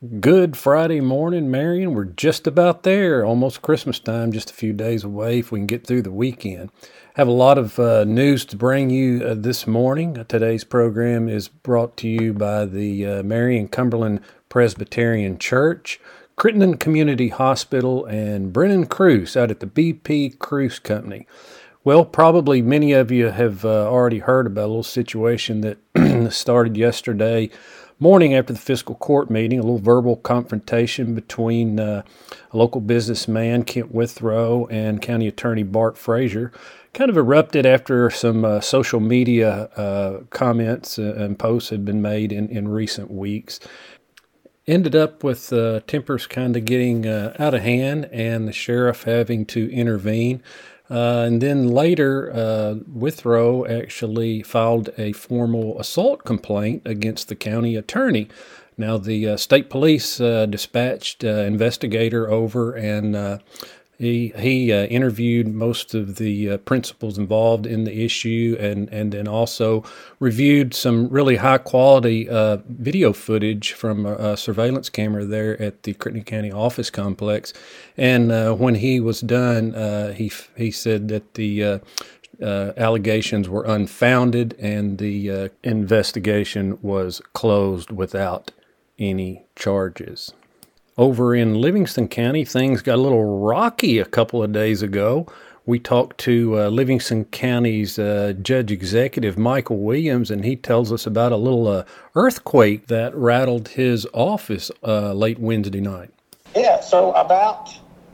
Good Friday morning, Marion. We're just about there, almost Christmas time, just a few days away if we can get through the weekend. Have a lot of news to bring you this morning. Today's program is brought to you by the Marion Cumberland Presbyterian Church, Crittenden Community Hospital, and Brennan Cruise out at the BP Cruise Company. Well, probably many of you have already heard about a little situation that started yesterday morning after the fiscal court meeting, a little verbal confrontation between a local businessman, Kent Withrow, and County Attorney Bart Frazier. Kind of erupted after some social media comments and posts had been made in recent weeks. Ended up with tempers kind of getting out of hand and the sheriff having to intervene. And then later, Withrow actually filed a formal assault complaint against the county attorney. Now, the state police dispatched investigator over, and he interviewed most of the principals involved in the issue, and then also reviewed some really high quality video footage from a surveillance camera there at the Crittenden County Office Complex. And when he was done, he said that the allegations were unfounded and the investigation was closed without any charges. Over in Livingston County, things got a little rocky a couple of days ago. We talked to Livingston County's Judge Executive Michael Williams, and he tells us about a little earthquake that rattled his office late Wednesday night. Yeah, so about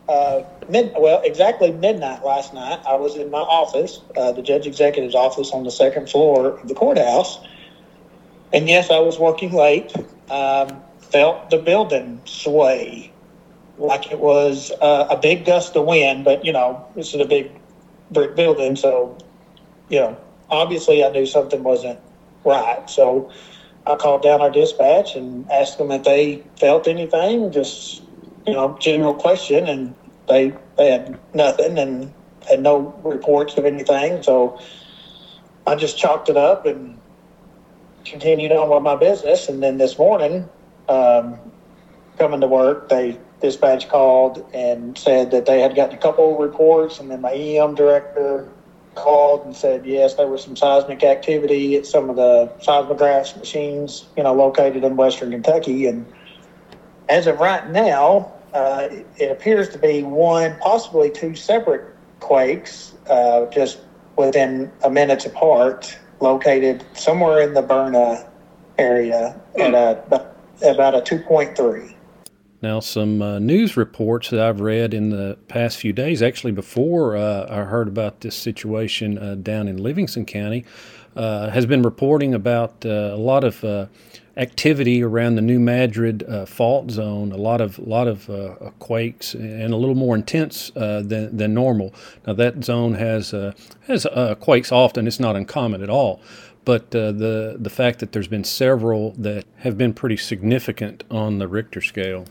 exactly midnight last night, I was in my office, the Judge Executive's office on the second floor of the courthouse. And yes, I was working late. Felt the building sway like it was a big gust of wind, but, this is a big brick building, so, obviously I knew something wasn't right. So I called down our dispatch and asked them if they felt anything, just, general question, and they had nothing and had no reports of anything. So I just chalked it up and continued on with my business. And then this morning, coming to work, dispatch called and said that they had gotten a couple of reports, and then my EM director called and said, yes, there was some seismic activity at some of the seismograph machines, located in Western Kentucky. And as of right now, it appears to be one, possibly two separate quakes, just within a minute apart, located somewhere in the Berna area at about a 2.3. Now, some news reports that I've read in the past few days, actually before I heard about this situation down in Livingston County, has been reporting about a lot of activity around the New Madrid fault zone, a lot of quakes, and a little more intense than normal. Now, that zone has quakes often. It's not uncommon at all. But the fact that there's been several that have been pretty significant on the Richter scale.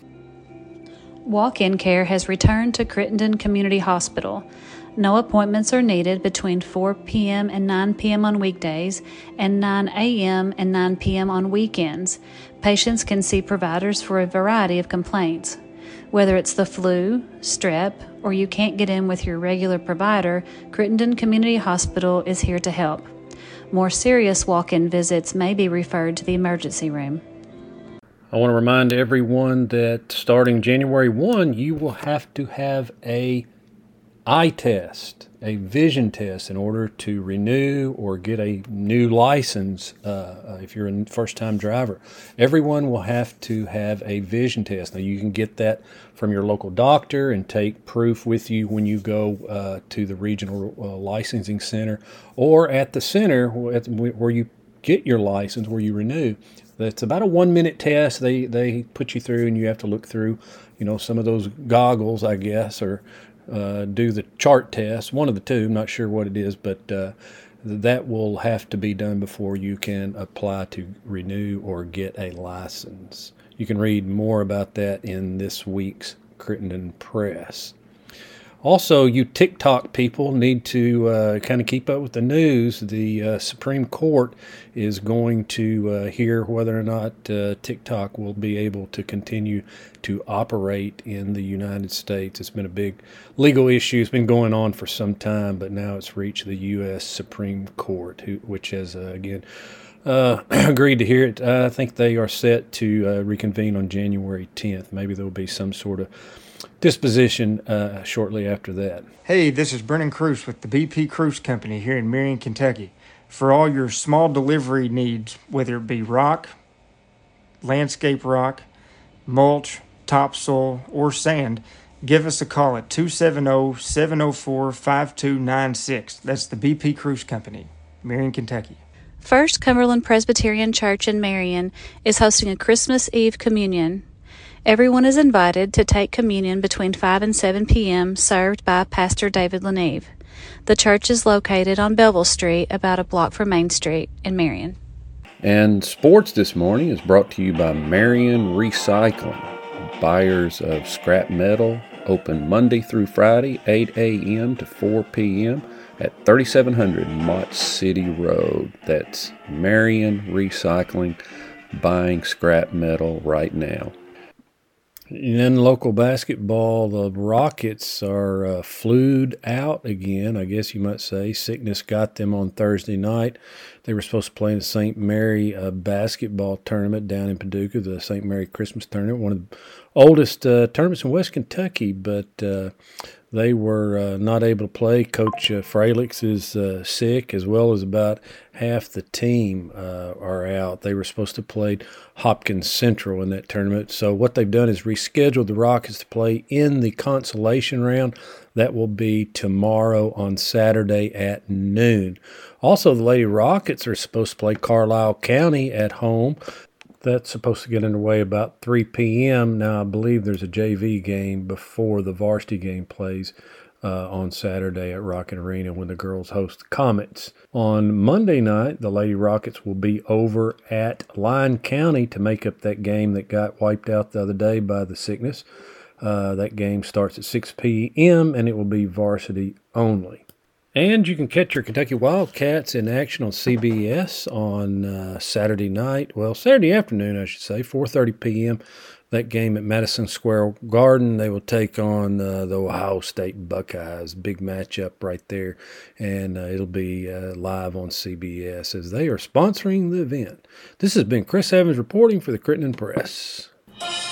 Walk-in care has returned to Crittenden Community Hospital. No appointments are needed between 4 p.m. and 9 p.m. on weekdays and 9 a.m. and 9 p.m. on weekends. Patients can see providers for a variety of complaints. Whether it's the flu, strep, or you can't get in with your regular provider, Crittenden Community Hospital is here to help. More serious walk-in visits may be referred to the emergency room. I want to remind everyone that starting January 1, you will have to have a eye test, a vision test, in order to renew or get a new license if you're a first-time driver. Everyone will have to have a vision test. Now, you can get that from your local doctor and take proof with you when you go to the regional licensing center or at the center where you get your license, where you renew. That's about a 1-minute test they put you through, and you have to look through, some of those goggles, I guess, or do the chart test, one of the two. I'm not sure what it is, but that will have to be done before you can apply to renew or get a license. You can read more about that in this week's Crittenden Press. Also, you TikTok people need to kind of keep up with the news. The Supreme Court is going to hear whether or not TikTok will be able to continue to operate in the United States. It's been a big legal issue. It's been going on for some time, but now it's reached the U.S. Supreme Court, which has, again, agreed to hear it. I think they are set to reconvene on January 10th. Maybe there will be some sort of disposition shortly after that. Hey, this is Brennan Cruz with the BP Cruise Company here in Marion, Kentucky. For all your small delivery needs, whether it be rock, landscape rock, mulch, topsoil, or sand, give us a call at 270-704-5296. That's the BP Cruise Company, Marion, Kentucky. First Cumberland Presbyterian Church in Marion is hosting a Christmas Eve communion. Everyone is invited to take communion between 5 and 7 p.m., served by Pastor David Leneve. The church is located on Belleville Street, about a block from Main Street in Marion. And sports this morning is brought to you by Marion Recycling. Buyers of scrap metal, open Monday through Friday, 8 a.m. to 4 p.m. at 3700 Mott City Road. That's Marion Recycling, buying scrap metal right now. In local basketball, the Rockets are flued out again, I guess you might say. Sickness got them on Thursday night. They were supposed to play in the St. Mary basketball tournament down in Paducah, the St. Mary Christmas tournament, one of the oldest tournaments in West Kentucky, but they were not able to play. Coach Fralix is sick, as well as about half the team are out. They were supposed to play Hopkins Central in that tournament. So what they've done is rescheduled the Rockets to play in the consolation round. That will be tomorrow on Saturday at noon. Also, the Lady Rockets are supposed to play Carlisle County at home. That's supposed to get underway about 3 p.m. Now, I believe there's a JV game before the varsity game plays on Saturday at Rocket Arena when the girls host the Comets. On Monday night, the Lady Rockets will be over at Lyon County to make up that game that got wiped out the other day by the sickness. That game starts at 6 p.m. and it will be varsity only. And you can catch your Kentucky Wildcats in action on CBS on Saturday night. Well, Saturday afternoon, I should say, 4:30 p.m. That game at Madison Square Garden. They will take on the Ohio State Buckeyes. Big matchup right there. And it'll be live on CBS as they are sponsoring the event. This has been Chris Evans reporting for the Crittenden Press.